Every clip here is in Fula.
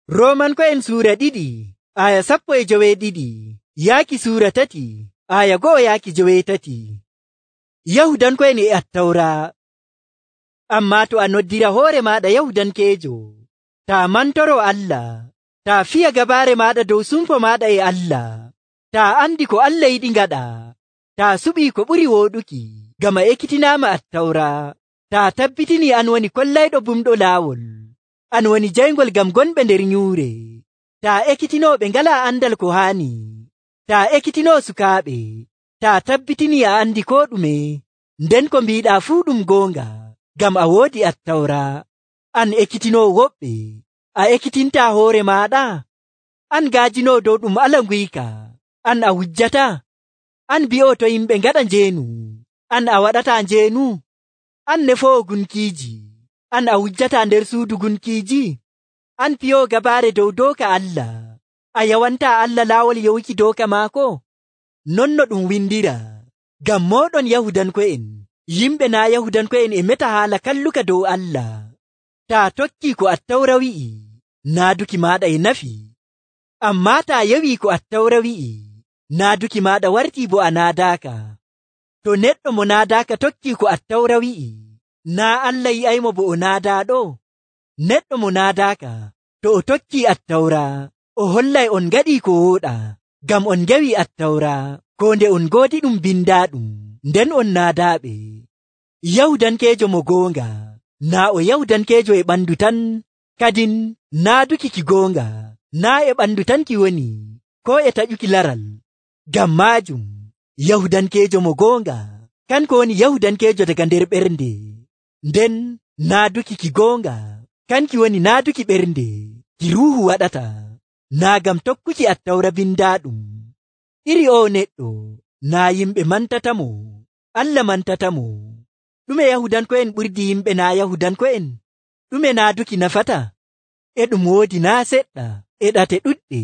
Rooman ko en suura 2 aya 12 yaaki suura 3 aya 1 yaaki 3. Yahudan ko en attawraa. Ammaa to a noddira hoore maaɗa Yahudankeejo, taa mantoro Allah, taa fiya gabaare maaɗa dow sumpo maaɗa e Allah, taa andi ko Allah yiɗi ngaɗa, taa suɓii ko ɓuri wooɗuki gama ekkitinaama attawraa, taa tabbitini an woni kollayɗo bumɗo laawol, an woni jayngol gam gonɓe nder nyuure, taa ekkitinooɓe ngalaa andal ko haani, taa ekkitinoo sukaaɓe, taa tabbitini a andi ko ɗume, nden ko mbiiɗaa fuu ɗum goonga. Gam a woodi attawraa. An ekkitinoo woɓɓe, a ekkitintaa hoore maaɗa. An gaajinoo dow ɗum ala nguyka, an a wujjata. An bi'oo to yimɓe ngaɗa njeenu, an a waɗataa njeenu. An nefoowo gunkiiji, an a wujjataa nder suudu gunkiiji. An piyoo gabaare dow dooka Allah, a yawantaa Allah laawol yewuki dooka maako. Nonno ɗum windira, gam mooɗon Yahudanko'en. Yimɓe naa Yahudanko'en e meta haala kalluka dow Allah. Taa tokkii ko attawra wi'i, naaduki maaɗa e nafi. Ammaa taa yewii ko attawra wi'i, naaduki maaɗa wartii bo a naadaaka. To neɗɗo mo naadaaka tokkii ko attawra wi'i, naa Allah yi'aymo bo o naadaaɗo. Neɗɗo mo naadaaka, to o tokkii attawra, o hollay on ngaɗii ko wooɗa, gam on ngewi attawra, ko nde on ngoodi ɗum bindaaɗum, nden on naadaaɓe. Yahudankeejo mo goonga, naa o Yahudankeejo e ɓandu tan, kadin naaduki ki goonga, naa e ɓandu tan ki woni, ko e taƴuki laral. Gam maajum, Yahudankeejo mo goonga, kanko woni Yahudankeejo daga nder ɓernde, nden naaduki ki goonga, kanki woni naaduki ɓernde, ki ruuhu waɗata, naa gam tokkuki attawra bindaaɗum. Iri o neɗɗo, naa yimɓe mantatamo, Allah mantatamo. Ɗume Yahudanko'en ɓurdi yimɓe naa Yahudanko'en? Ɗume naaduki nafata? E ɗum woodi naa seɗɗa, e ɗate ɗuɗɗe.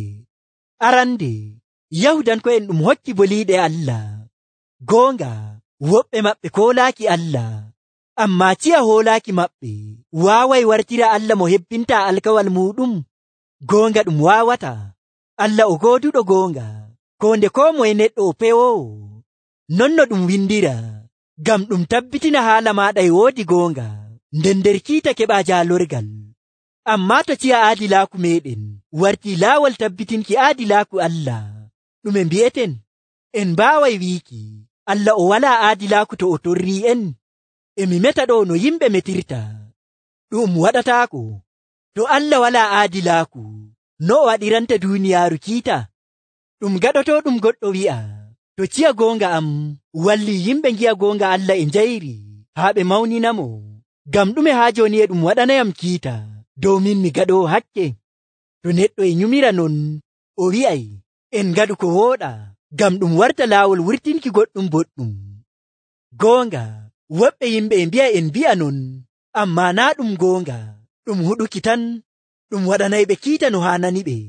Arande, Yahudanko'en ɗum hokki boliiɗe Allah. Goonga, woɓɓe maɓɓe koolaaki Allah, ammaa ciya hoolaaki maɓɓe waaway wartira Allah mo hebbinta alkawal muɗum. Goonga ɗum waawata. Allah o gooduɗo goonga, ko nde ko moye neɗɗo o pewoowo. Nonno ɗum windira, gam ɗum tabbitina haala maaɗa e woodi goonga, nden nder kiita keɓa jaalorgal. Ammaa to ciya aadilaaku meɗen wartii laawol tabbitinki aadilaaku Allah, ɗume mbi'eten? En mbaaway wiiki, Allah o walaa aadilaaku to o torrii en. Emi meta ɗo no yimɓe metirta. Ɗum waɗataako. To Allah walaa aadilaaku, no o waɗiranta duuniyaaru kiita? Ɗum gaɗoto ɗum goɗɗo wi'a, to ciya goonga am walli yimɓe ngi'a goonga Allah e njayri, haa ɓe mawninamo. Gam ɗume haa jooni e ɗum waɗanayam kiita, dow min mi gaɗo hakke. To neɗɗo e nyumira non, o wi'ay, en ngaɗu ko wooɗa, gam ɗum warta laawol wurtinki goɗɗum boɗɗum. Goonga, woɓɓe yimɓe e mbi'a en mbi'a non, ammaa naa ɗum goonga, ɗum huɗuki tan, ɗum waɗanayɓe kiita no haanani ɓe.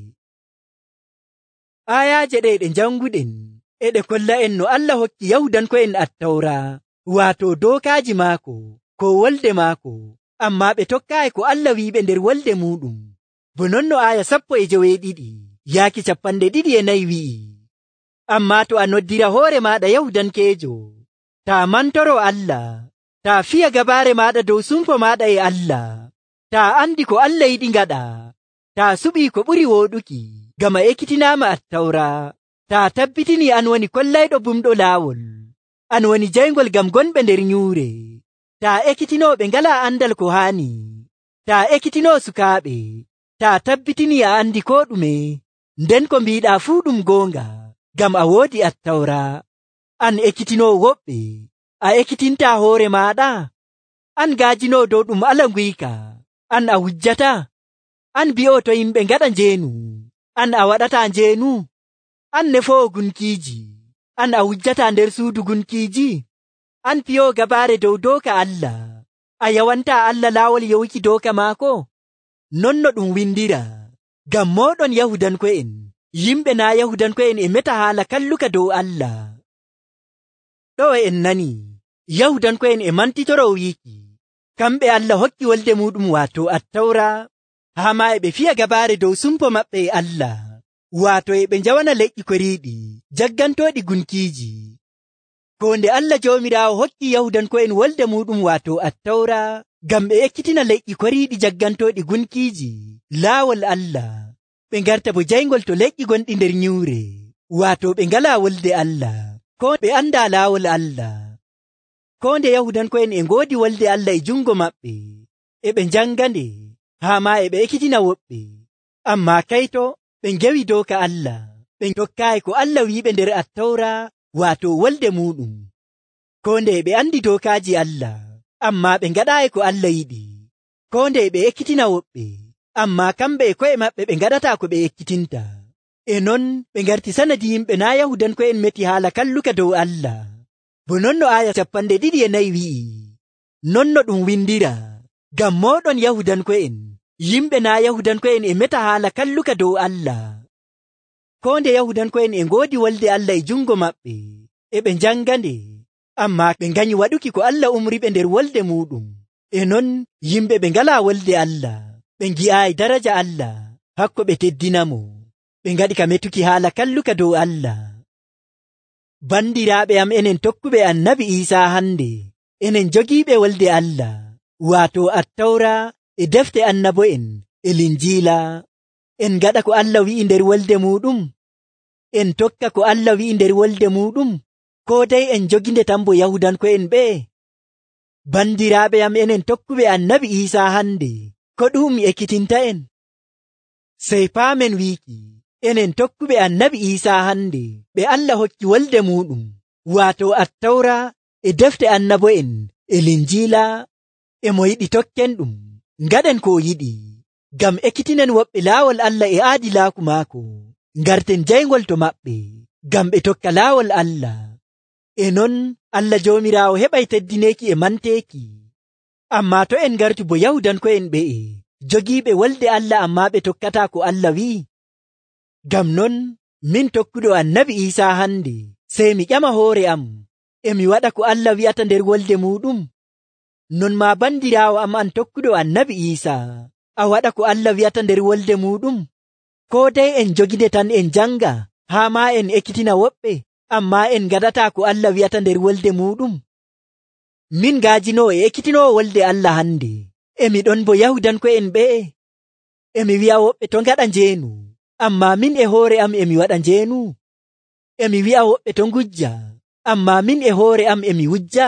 Ayaaje ɗe ɗe janguɗen, e ɗe kolla en no Allah hokki Yahudanko'en attawra, waato dookaaji maako, ko wolde maako, ammaa ɓe tokkaayi ko Allah wi'iɓe nder wolde muɗum. Bo nonno aya 12 yaaki 24 wi'i. Ammaa to a noddira hoore maaɗa Yahudankeejo, taa mantoro Allah, taa fiya gabaare maaɗa dow sumpo maaɗa e Allah, taa andi ko Allah yiɗi ngaɗa, taa suɓii ko ɓuri wooɗuki, gama ekkitinaama attawra, taa tabbitini an woni kollayɗo bumɗo laawol, an woni jayngol gam gonɓe nder nyuure, taa ekkitinooɓe ngalaa andal ko haani, taa ekkitinoo sukaaɓe, taa tabbitini a andi ko ɗume, nden ko mbiiɗaa fuu ɗum goonga, gam a woodi attawra. An ekkitinoo woɓɓe, a ekkitintaa hoore maaɗa. An gaajinoo dow ɗum ala nguyka, an a wujjata. An bi'oo to yimɓe ngaɗa njeenu, an a waɗataa njeenu. An nefoowo gunkiiji, an a wujjataa nder suudu gunkiiji. An piyoo gabaare dow dooka Allah, a yawantaa Allah laawol yewuki dooka maako. Nonno ɗum windira, gam mooɗon Yahudanko'en, yimɓe naa Yahudanko'en e meta haala kalluka dow Allah. Ɗo en nani, Yahudanko'en e mantitoro wiiki, kamɓe Allah hokki wolde muɗum waato attawra, Hamaa ɓe fiya gabaare dow sumpo maɓɓe e Allah, waato ɓe njawana leƴƴi koriiɗi jaggantooɗi gunkiiji. Ko nde Allah Joomiraawo hokki Yahudanko'en wolde muɗum waato Attawra ngam ɓe ekkitina leƴƴi koriiɗi jaggantooɗi gunkiiji laawol Allah, ɓe ngarta bo jayngol to leƴƴi gonɗi nder nyuure, waato ɓe ngalaa wolde Allah, ko ɓe andaa laawol Allah. Ko nde Yahudanko'en e ngoodi wolde Allah e jungo maɓɓe, e ɓe njanga nde, haa ma e ɓe ekkitina woɓɓe. Ammaa kayto ɓe ngewi dooka Allah, ɓe tokkaayi ko Allah wi'iɓe nder Attawra waato wolde muɗum. Ko nde ɓe andi dookaaji Allah, ammaa ɓe ngaɗaayi ko Allah yiɗi. Ko nde ɓe ekkitina woɓɓe, ammaa kamɓe e ko'e maɓɓe ɓe ngaɗataa ko ɓe ekkitinta. E non ɓe ngarti sanadi yimɓe naa Yahudanko'en meti haala kalluka dow Allah. Bo non no aya 24 wi'i, non no ɗum windira, ngam moɗon Yahudanko'en, yimɓe naa Yahudanko'en e meta haala kalluka dow Allah. Ko nde Yahudanko'en e ngoodi wolde Allah e jungo maɓɓe, e ɓe njanga nde, ammaa ɓe nganyi waɗuki ko Allah umri ɓe nder wolde muɗum. E non yimɓe ɓe ngalaa wolde Allah, ɓe ngi'aayi daraja Allah, hakko ɓe teddinamo, ɓe ngaɗi ka metuki haala kalluka dow Allah. Bandiraaɓe am, enen tokkuɓe Annabi Iisaa hande, enen jogiiɓe wolde Allah, waato Attawra e defte annabo'en e Linjiila. En ngaɗa ko Allah wi'i nder wolde muɗum? En tokka ko Allah wi'i nder wolde muɗum? Ko dai en joginde tan bo Yahudanko'en ɓe? Bandiraaɓe am, enen tokkuɓe Annabi Iisaa hande, ko ɗum ekkitinta en? Sey paamen wiiki, enen tokkuɓe Annabi Iisaa hande, ɓe Allah hokki wolde muɗum, waato Attawra e defte annabo'en e Linjiila. E mo yiɗi tokken ɗum, ngaɗen ko yiɗi, ngam ekkitinen woɓɓe laawol Allah e aadilaaku maako, ngarten jayngol to maɓɓe, ngam ɓe tokka laawol Allah. E non Allah Joomiraawo heɓay teddineeki e manteeki. Ammaa to en ngartu bo Yahudanko'en ɓe'e, jogiiɓe wolde Allah ammaa ɓe tokkataa ko Allah wi'i. Ngam non min tokkuɗo Annabi Iisaa hande, sey mi ƴama hoore am, e mi waɗa ko Allah wi'ata nder wolde muɗum? Non ma bandiraawo am an tokkuɗo Annabi Iisaa, a waɗa ko Allah wi'ata nder wolde muɗum? Ko dai en joginde tan en janga, haa ma en ekkitina woɓɓe, ammaa en ngaɗataa ko Allah wi'ata nder wolde muɗum? Min gaajinoo e ekkitinoo wolde Allah hande, e mi ɗon bo Yahudanko'en ɓe'e. E mi wi'a woɓɓe to ngaɗa njeenu, ammaa min e hoore am e mi waɗa njeenu. E mi wi'a woɓɓe to ngujja, ammaa min e hoore am e mi wujja.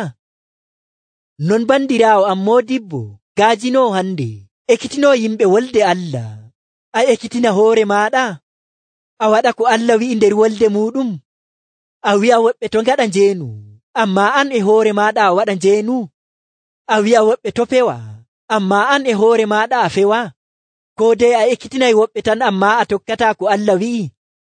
Non bandiraawo am modibbo, gaajinoo hande, ekkitinoo yimɓe wolde Allah. A ekkitina hoore maaɗa? A waɗa ko Allah wi'i nder wolde muɗum? A wi'a woɓɓe to ngaɗa njeenu, ammaa an e hoore maaɗa a waɗa njeenu? A wi'a woɓɓe to pewa, ammaa an e hoore maaɗa a fewa? Ko dai a ekkitinay woɓɓe tan ammaa a tokkataa ko Allah wi'i?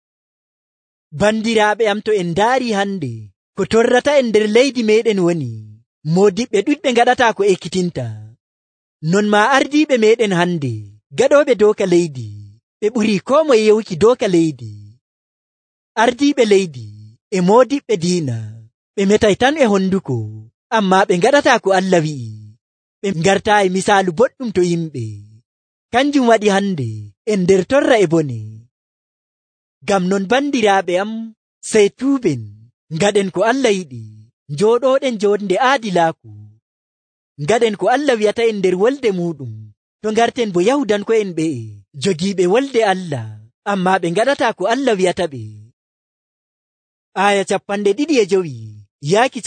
Bandiraaɓe am, to en ndaari hande, ko torrata en nder leydi meɗen woni, modiɓɓe ɗuɗɓe ngaɗataa ko ekkitinta. Non ma ardiiɓe meɗen hande, gaɗooɓe dooka leydi, ɓe ɓurii ko moye yewuki dooka leydi. Ardiiɓe leydi e modiɓɓe diina, ɓe metay tan e honduko, ammaa ɓe ngaɗataa ko Allah wi'i. Ɓe ngartaayi misaalu boɗɗum to yimɓe. Kanjum waɗi hande en nder torra e bone. Ngam non bandiraaɓe am, sey tuuben, ngaɗen ko Allah yiɗi, njooɗooɗen joonde aadilaaku. Ngaɗen ko Allah wi'ata en nder wolde muɗum, to ngarten bo Yahudanko'en ɓe'e, jogiiɓe wolde Allah, ammaa ɓe ngaɗataa ko Allah wi'ata ɓe. Aya 25 yaaki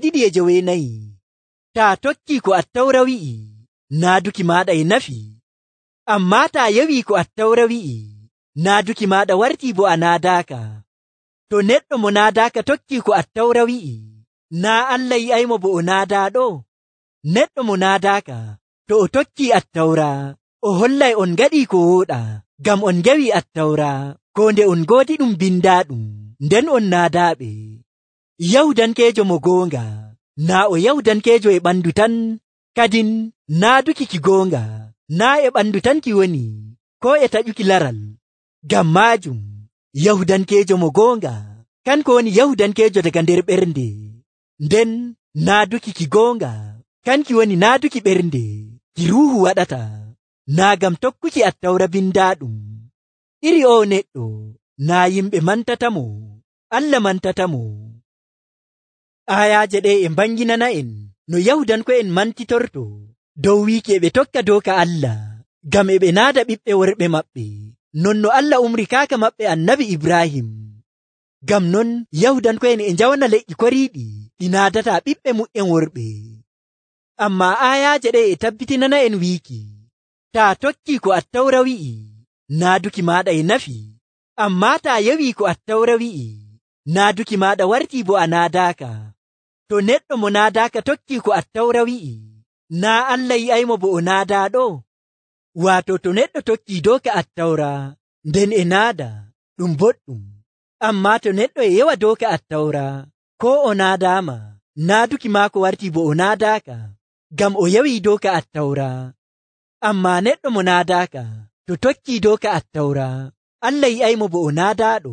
24. Taa tokkii ko Attawra wi'i, naaduki maaɗa e nafi. Ammaa taa yewii ko Attawra wi'i, naaduki maaɗa wartii bo a naadaaka. To neɗɗo mo naadaaka tokkii ko Attawra wi'i, naa Allah yi'aymo bo o naadaaɗo? Neɗɗo mo naadaaka, to o tokkii Attawra, o hollay on ngaɗii ko wooɗa, ngam on ngewii Attawra, ko nde on ngoodi ɗum bindaaɗum, nden on naadaaɓe. Yahudankeejo mo goonga, naa o Yahudankeejo e ɓandu tan, kadin naaduki ki goonga, naa e ɓandu tan ki woni, ko e taƴuki laral. Ngam maajum, Yahudankeejo mo goonga, kanko woni Yahudankeejo daga nder ɓernde, nden naaduki ki goonga, kanki woni naaduki ɓernde, ki ruuhu waɗata. naa gam tokkuki attawra bindaadhum iri oo neɗɗo naa yimɓe mantatamoo Allah mantatamoo. Ayaaje ɗe e mbanginana en no Yahudanko'en mantitorto dow wiiki e ɓe tokka doka Allah gam e ɓe naada ɓiɓɓe worɓe maɓɓe non no Allah umri kaaka maɓɓe annabi Ibrahim. Gam non Yahudanko'en e njawana leƴƴi koriiɗi ɗi naadata ɓiɓɓe mu'en worɓe. Amma ayaaje ɗe e tabbitinana en wiiki taa tokki ko attawra wi'i naaduki maaɗa e nafi, amma taa yewi ko attawra wi'i naaduki maaɗa wartii bo a naadaaka. To neɗɗo mo naadaaka tokki ko attawra wi'i naa Allah yi'aymo bo o naadaaɗo. Waato to neɗɗo tokki doka attawra nden e naada ɗum boɗɗum, amma to neɗɗo e yewa doka attawra ko o naadaama naaduki maako wartii bo o naadaaka gam o yewi doka attawra. Amma neɗɗo mo naadaaka to tokki doka attawra Allah yi'aymo bo o naadaaɗo.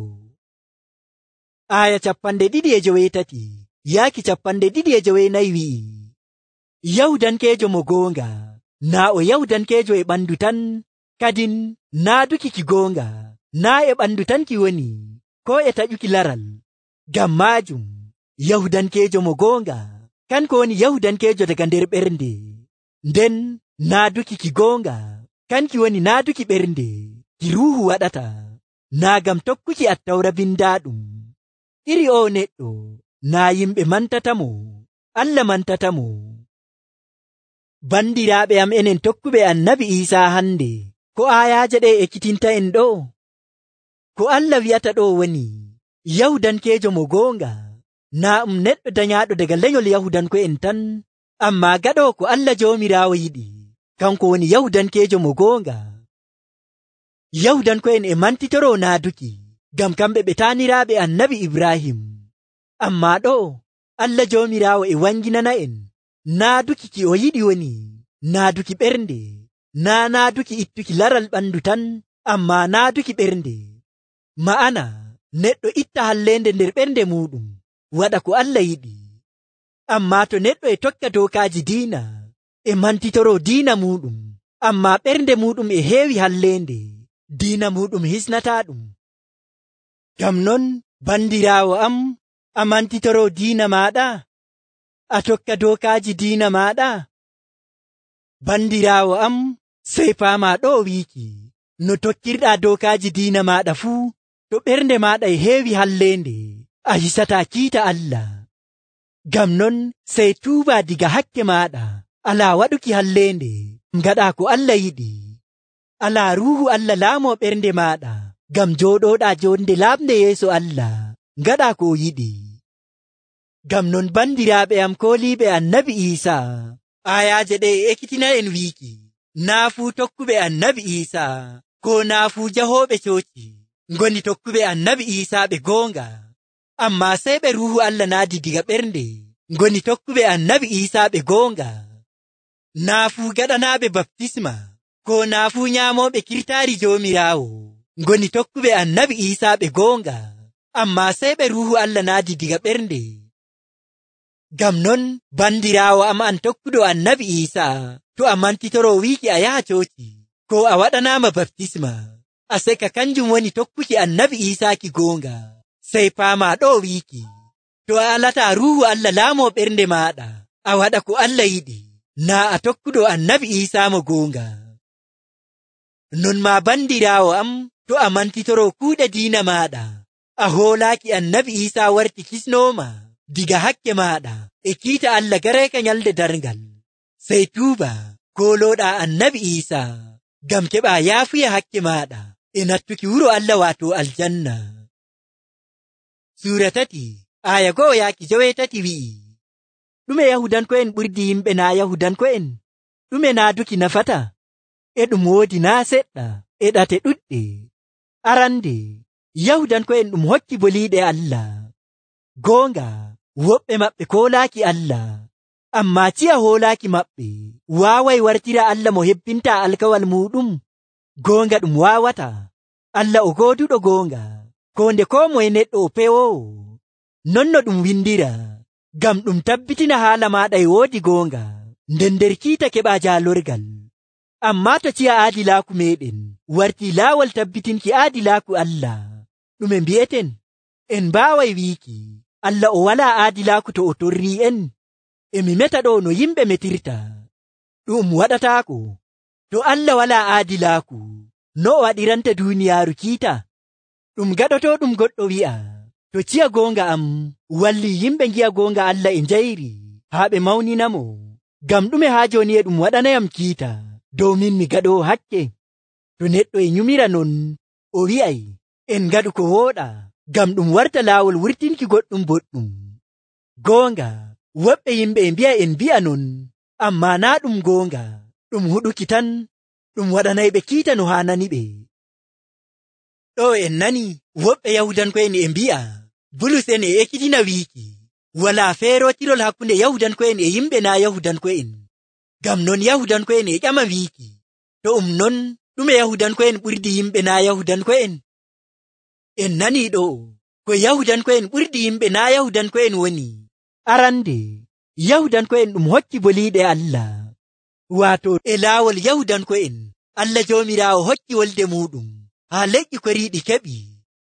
Aya 2:8 yaaki 2:9 wi'i Yahudankeejo mo goonga naa o Yahudankeejo e ɓandu tan, kadin naaduki ki goonga naa e ɓandu tan ki woni ko e taƴuki laral. Gam maajum Yahudankeejo mo goonga kan ko woni Yahudankeejo daga nder ɓernde, nden naaduki ki goonga kan ki woni naaduki ɓernde ki ruuhu waɗata naa gam tokkuki attawra bindaaɗum. Iri o neɗɗo naa yimɓe mantatamo Allah mantatamo. Bandiraaɓe am enen tokkuɓe annabi Iisaa hande ko ayaaje ɗe ekkitinta en ɗo. Ko Allah wi'ata ɗo woni Yahudankeejo mo goonga naa neɗɗo danyaaɗo daga lenyol Yahudanko'en tan, amma gaɗo ko Allah Joomiraawo yiɗi kanko woni Yahudankeejo mo goonga. Yahudanko'en e mantitoro naaduki gam kamɓe ɓe taaniraaɓe annabi Ibrahim, amma ɗo Allah Joomiraawo e wanginana en naaduki ki o yiɗi woni naaduki ɓernde, naa naaduki ittuki laral ɓandu tan, amma naaduki ɓernde. Ma'ana neɗɗo itta hallende nder ɓernde muɗum waɗa ko Allah yiɗi. Amma to neɗɗo e tokka dokaaji diina e mantitoro diina muɗum, amma ɓernde muɗum e heewi hallende, diina muɗum hisnata ɗum. Gam non bandiraawo am, a mantitoro diina maɗa, a tokka dokaaji diina maɗa. Bandiraawo am, sey paama ɗo wiiki no tokkirɗa dokaaji diina maɗa fuu, to ɓernde maɗa e heewi hallende a hisata kiita Allah. Gam non sey tuuba diga hakke maɗa ala waɗuki hallende ngaɗa ko Allah yiɗi. Ala ruuhu Allah laamo ɓernde maɗa gam joɗoɗa jonde lamde yeeso Allah ngaɗa ko o yiɗi. Gam non bandiraaɓe am koliiɓe annabi Iisaa, ayaaje ɗe ekkitina en wiiki naa fuu tokkuɓe annabi Iisaa ko naa fuu jahooɓe cooci ngoni tokkuɓe annabi Iisaa ɓe goonga, amma sey ɓe ruuhu Allah naadi diga ɓernde ngoni tokkuɓe annabi Iisaa ɓe goonga. Naa fuu gaɗanaaɓe baptisma ko naa fuu nyaamoɓe kirtaari Joomiraawo ngoni tokkuɓe annabi Iisaa ɓe goonga, amma sey ɓe ruuhu Allah naadi diga ɓernde. Gam non bandiraawo am an tokkuɗo annabi Iisaa, to a mantitoro wiiki a yaha cooci ko a waɗanaama baptisma, a seka kanjum woni tokkuki annabi Iisaa ki goonga. Sey paama ɗo wiiki to a alata ruuhu Allah laamo ɓernde maɗa a waɗa ko Allah yiɗi, naa a tokkuɗo annabi Iisaa mo goonga. Non ma bandiraawo am, to a mantitoro kuuɗe diina maɗa a hoolaaki annabi Iisaa warti kisnooma diga hakke maɗa e kiita Allah gareeka nyalde darngal, sey tuuba kooloɗa annabi Iisaa gam keɓa yaafuya hakke maɗa e nattuki wuro Allah waato aljanna. Suura 3 aya 1-3 wi'i ɗume Yahudanko'en ɓurdi yimɓe naa Yahudanko'en, ɗume naaduki nafata, e ɗum woodi naa seɗɗa e ɗate ɗuɗɗe. Arande Yahudanko'en ɗum hokki boliiɗe Allah. Goonga woɓɓe maɓɓe koolaaki Allah, amma ciya hoolaaki maɓɓe waaway wartira Allah mo hebbinta alkawal muɗum. Goonga ɗum waawata. Allah o gooduɗo goonga, ko nde ko moye neɗɗo o pewowo. Non no ɗum windira, gam ɗum tabbitina haala maɗa e woodi goonga, nden nder kiita keɓa jaalorgal. Amma to ciya aadilaaku meeɗen wartii laawol tabbitinki aadilaaku Allah ɗume mbi'eten en mbaaway wiiki Allah o walaa aadilaaku to o torrii en. Emi meta ɗo no yimɓe metirta ɗum waɗataako. To Allah walaa aadilaaku no o waɗiranta duuniyaaru kiita. Ɗum gaɗoto ɗum goɗɗo wi'a to ciya goonga am walli yimɓe ngi'a goonga Allah e njayri haa ɓe mawninamo. Ngam ɗume haa jooni e ɗum waɗanayam kiita dow min mi gaɗo hakke. To neɗɗo e nyumira non o wi'ay en ngaɗu ko wooɗa ngam ɗum warta laawol wurtinki goɗɗum boɗɗum. Goonga woɓɓe yimɓe e mbi'a en mbi'a non amma naa ɗum goonga, ɗum huɗuki tan ɗum waɗanayɓe kiita no haanani ɓe. Ɗo en nani woɓɓe Yahudanko'en e mbi'a Bulus en e ekkitina wiiki walaa feerotirol hakkunde Yahudanko'en e yimɓe naa Yahudanko'en. Ngam non Yahudanko'en e ƴama wiiki to non ɗume Yahudanko'en ɓurdi yimɓe naa Yahudanko'en. En nani ɗo ko Yahudanko'en ɓurdi yimɓe naa Yahudanko'en woni arande Yahudanko'en ɗum hokki boliiɗe Allah, waato e laawol Yahudanko'en Allah Joomiraawo hokki wolde muɗum haa leƴƴi koriiɗi keɓi.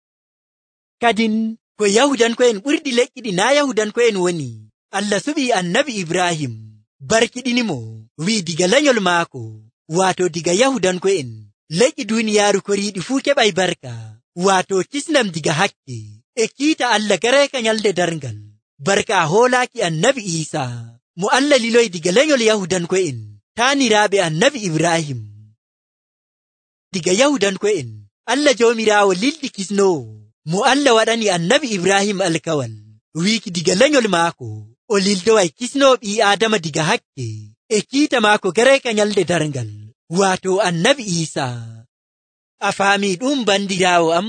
Kadin ko Yahudanko'en ɓurdi leƴƴiɗi naa Yahudanko'en woni Allah suɓii annabi Ibrahim barkiɗinimo wi'i diga lanyol maako waato diga Yahudanko'en leƴƴi duuniyaaru koriiɗi fuu keɓay barka waato kisnam diga hakke e kiita Allah gareeka nyalde darngal. Barka hoolaaki annabi Iisa mo Allah liloy diga lanyol Yahudanko'en taaniraaɓe annabi Ibrahim. Diga Yahudanko'en Allah Joomiraawo lildi kisnoowo mo Allah waɗani annabi Ibrahim alkawal wiiki diga lanyol maako o lildoway kisnoo ɓii Aadama diga hakke e kiita maako gareeka nyalde darngal waato annabi Iisa. A faami ɗum bandiraawo am?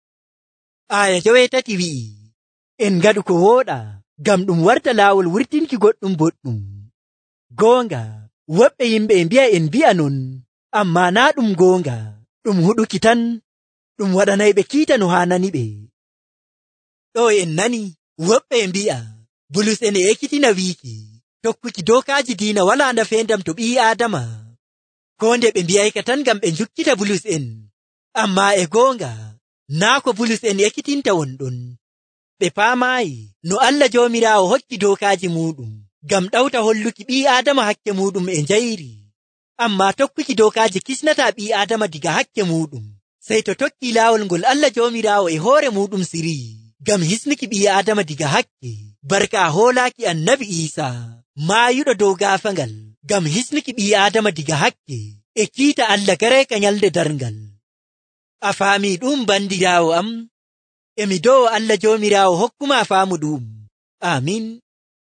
Aya 8 wi'i en ngaɗu ko wooɗa ngam ɗum warta laawol wurtinki goɗɗum boɗɗum. Goonga woɓɓe yimɓe e mbi'a en mbi'a non amma naa ɗum goonga, ɗum huɗuki tan ɗum waɗanayɓe kiita no haanani ɓe. Ɗo en nani woɓɓe e mbi'a Bulus en e ekkitina wiiki tokkuki dookaaji diina walaa nafeendam to ɓii Aadama. Ko nde ɓe mbi'ayka tan ngam ɓe njukkita Bulus en, amma e goonga naa ko Bulus en ekkitinta wonɗon. Ɓe paamaayi no Allah Joomiraawo hokki dookaaji muɗum ngam ɗawta holluki ɓii Aadama hakke muɗum e njayri. Amma tokkuki dookaaji kisnataa ɓii Aadama diga hakke muɗum, sey to tokki laawol ngol Allah Joomiraawo e hoore muɗum sirii ngam hisnuki ɓii Aadama diga hakke. Barka hoolaaki annabi Iisa maayuɗo dow gaafangal ngam hisnuki ɓii Aadama diga hakke e kiita Allah gareeka nyalde darngal. A faami ɗum bandiraawo am? Emi dow Allah Joomiraawo hokkuma faamu ɗum. Amin.